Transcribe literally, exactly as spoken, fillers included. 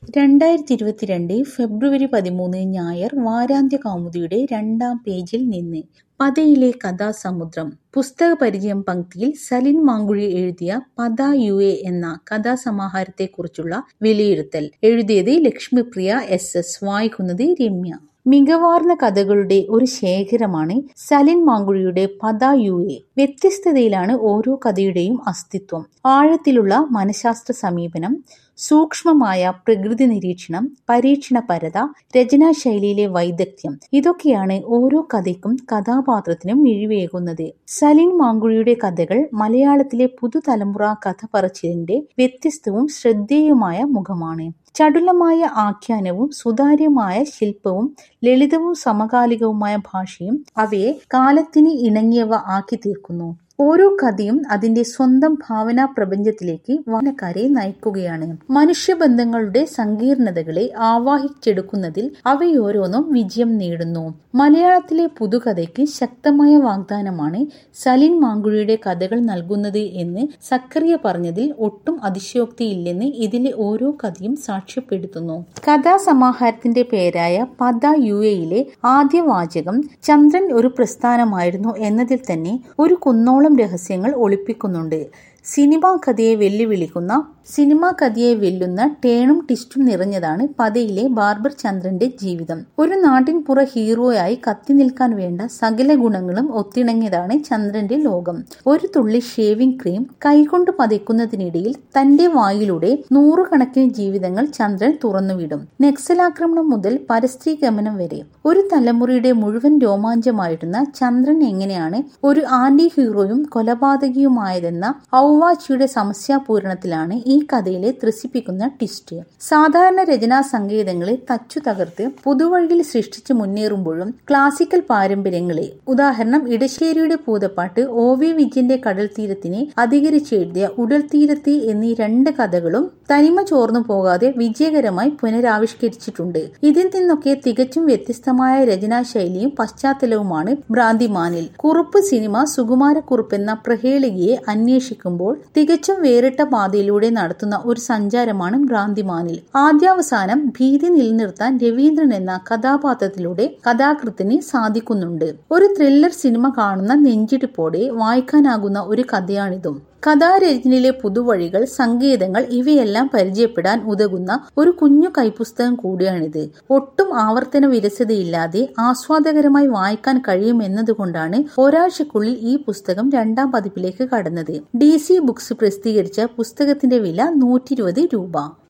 രണ്ടായിരത്തി ഇരുപത്തിരണ്ട് ഫെബ്രുവരി പതിമൂന്ന് ഞായർ വാരാന്ത്യ കൗമുദിയുടെ രണ്ടാം പേജിൽ നിന്ന് പദയിലെ കഥാസമുദ്രം. പുസ്തക പരിചയം പങ്ക്തിയിൽ സലിൻ മാങ്കുഴി എഴുതിയ പദ യു എ എന്ന കഥാസമാഹാരത്തെക്കുറിച്ചുള്ള വിലയിരുത്തൽ. എഴുതിയത് ലക്ഷ്മിപ്രിയ എസ് എസ്. വായിക്കുന്നത് രമ്യ. മികവാർന്ന കഥകളുടെ ഒരു ശേഖരമാണ് സലിൻ മാങ്കുഴിയുടെ പദ യു എ. വ്യത്യസ്തതയിലാണ് ഓരോ കഥയുടെയും അസ്തിത്വം. ആഴത്തിലുള്ള മനഃശാസ്ത്ര സമീപനം, സൂക്ഷ്മമായ പ്രകൃതി നിരീക്ഷണം, പരീക്ഷണപരത, രചനാശൈലിയിലെ വൈദഗ്ധ്യം ഇതൊക്കെയാണ് ഓരോ കഥയ്ക്കും കഥാപാത്രത്തിനും മിഴിവേകുന്നത്. സലിൻ മാങ്കുഴിയുടെ കഥകൾ മലയാളത്തിലെ പുതുതലമുറ കഥ പറച്ചിലിന്റെ വ്യത്യസ്തവും ശ്രദ്ധേയവുമായ മുഖമാണ്. ചടുലമായ ആഖ്യാനവും സുതാര്യമായ ശില്പവും ലളിതവും സമകാലികവുമായ ഭാഷയും അവയെ കാലത്തിന് ഇണങ്ങിയവ ആക്കി തീർക്കുന്നു. ഓരോ കഥയും അതിന്റെ സ്വന്തം ഭാവനാ പ്രപഞ്ചത്തിലേക്ക് വായനക്കാരെ നയിക്കുകയാണ്. മനുഷ്യബന്ധങ്ങളുടെ സങ്കീർണതകളെ ആവാഹിച്ചെടുക്കുന്നതിൽ അവയോരോന്നും വിജയം നേടുന്നു. മലയാളത്തിലെ പുതുകഥയ്ക്ക് ശക്തമായ വാഗ്ദാനമാണ് സലിൻ മാങ്കുഴിയുടെ കഥകൾ നൽകുന്നത് എന്ന് സക്കറിയ പറഞ്ഞതിൽ ഒട്ടും അതിശയോക്തിയില്ലെന്ന് ഇതിലെ ഓരോ കഥയും സാക്ഷ്യപ്പെടുത്തുന്നു. കഥാസമാഹാരത്തിന്റെ പേരായ പദ യു എയിലെ ആദ്യ വാചകം ചന്ദ്രൻ ഒരു പ്രസ്ഥാനമായിരുന്നു എന്നതിൽ തന്നെ ഒരു കുന്നോളം രഹസ്യങ്ങൾ ഒളിപ്പിക്കുന്നുണ്ട്. സിനിമാ കഥയെ വെല്ലുവിളിക്കുന്ന സിനിമാ കഥയെ വെല്ലുന്ന ടേണും ടിസ്റ്റും നിറഞ്ഞതാണ് പദയിലെ ബാർബർ ചന്ദ്രന്റെ ജീവിതം. ഒരു നാട്ടിൻപുറ ഹീറോയായി കത്തി നിൽക്കാൻ വേണ്ട സകല ഗുണങ്ങളും ഒത്തിണങ്ങിയതാണ് ചന്ദ്രന്റെ ലോകം. ഒരു തുള്ളി ഷേവിംഗ് ക്രീം കൈകൊണ്ട് പതയ്ക്കുന്നതിനിടയിൽ തന്റെ വായിലൂടെ നൂറുകണക്കിന് ജീവിതങ്ങൾ ചന്ദ്രൻ തുറന്നുവിടും. നക്സലാക്രമണം മുതൽ പരസ്ത്രീ ഗമനം വരെ ഒരു തലമുറയുടെ മുഴുവൻ രോമാഞ്ചമായിരുന്ന ചന്ദ്രൻ എങ്ങനെയാണ് ഒരു ആന്റി ഹീറോയും കൊലപാതകിയുമായതെന്ന ഔവാച്ചിയുടെ സമസ്യാപൂരണത്തിലാണ് ഈ കഥയിലെ ത്രസിപ്പിക്കുന്ന ട്വിസ്റ്റ്. സാധാരണ രചനാ സങ്കേതങ്ങളെ തച്ചു തകർത്ത് പുതുവഴിയിൽ സൃഷ്ടിച്ച് മുന്നേറുമ്പോഴും ക്ലാസിക്കൽ പാരമ്പര്യങ്ങളെ, ഉദാഹരണം ഇടശ്ശേരിയുടെ പൂതപ്പാട്ട്, ഒ വി വിജയന്റെ കടൽ തീരത്തിനെ അധികരിച്ചെഴുതിയ ഉടൽത്തീരത്ത് എന്നീ രണ്ട് കഥകളും തനിമ ചോർന്നു പോകാതെ വിജയകരമായി പുനരാവിഷ്കരിച്ചിട്ടുണ്ട്. ഇതിൽ നിന്നൊക്കെ തികച്ചും വ്യത്യസ്തമായ രചനാശൈലിയും പശ്ചാത്തലവുമാണ് ഭ്രാന്തിമാനിൽ. കുറുപ്പ് സിനിമ സുകുമാരക്കുറുപ്പെന്ന പ്രഹേളികയെ അന്വേഷിക്കുമ്പോൾ തികച്ചും വേറിട്ട പാതയിലൂടെ നടത്തുന്ന ഒരു സഞ്ചാരമാണ് ഭ്രാന്തിമാനിൽ. ആദ്യാവസാനം ഭീതി നിലനിർത്താൻ രവീന്ദ്രൻ എന്ന കഥാപാത്രത്തിലൂടെ കഥാകൃത്തിന് സാധിക്കുന്നുണ്ട്. ഒരു ത്രില്ലർ സിനിമ കാണുന്ന നെഞ്ചിടിപ്പോടെ വായിക്കാനാകുന്ന ഒരു കഥയാണിതും. കഥാരചനയിലെ പുതുവഴികൾ, സങ്കേതങ്ങൾ ഇവയെല്ലാം പരിചയപ്പെടാൻ ഉതകുന്ന ഒരു കുഞ്ഞു കൈപ്പുസ്തകം കൂടിയാണിത്. ഒട്ടും ആവർത്തന വിരസതയില്ലാതെ ആസ്വാദകരമായി വായിക്കാൻ കഴിയുമെന്നതുകൊണ്ടാണ് ഒരാഴ്ചക്കുള്ളിൽ ഈ പുസ്തകം രണ്ടാം പതിപ്പിലേക്ക് കടന്നത്. ഡി സി ബുക്സ് പ്രസിദ്ധീകരിച്ച പുസ്തകത്തിന്റെ വില നൂറ്റി ഇരുപത് രൂപ.